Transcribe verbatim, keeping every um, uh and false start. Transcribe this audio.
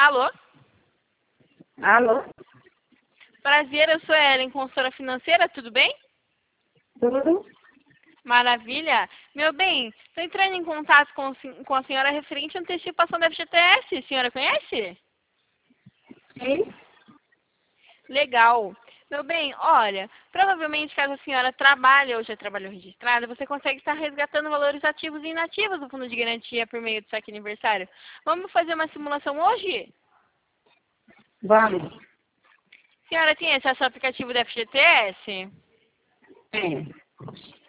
Alô? Alô? Prazer, eu sou a Ellen, consultora financeira, tudo bem? Tudo? Maravilha. Meu bem, estou entrando em contato com, com a senhora referente à antecipação da F G T S. A senhora conhece? Sim? Legal. Meu bem, olha, provavelmente caso a senhora trabalhe ou já trabalhou registrada, você consegue estar resgatando valores ativos e inativos do fundo de garantia por meio do saque aniversário. Vamos fazer uma simulação hoje? Vamos. A senhora tem acesso ao aplicativo da F G T S? Sim.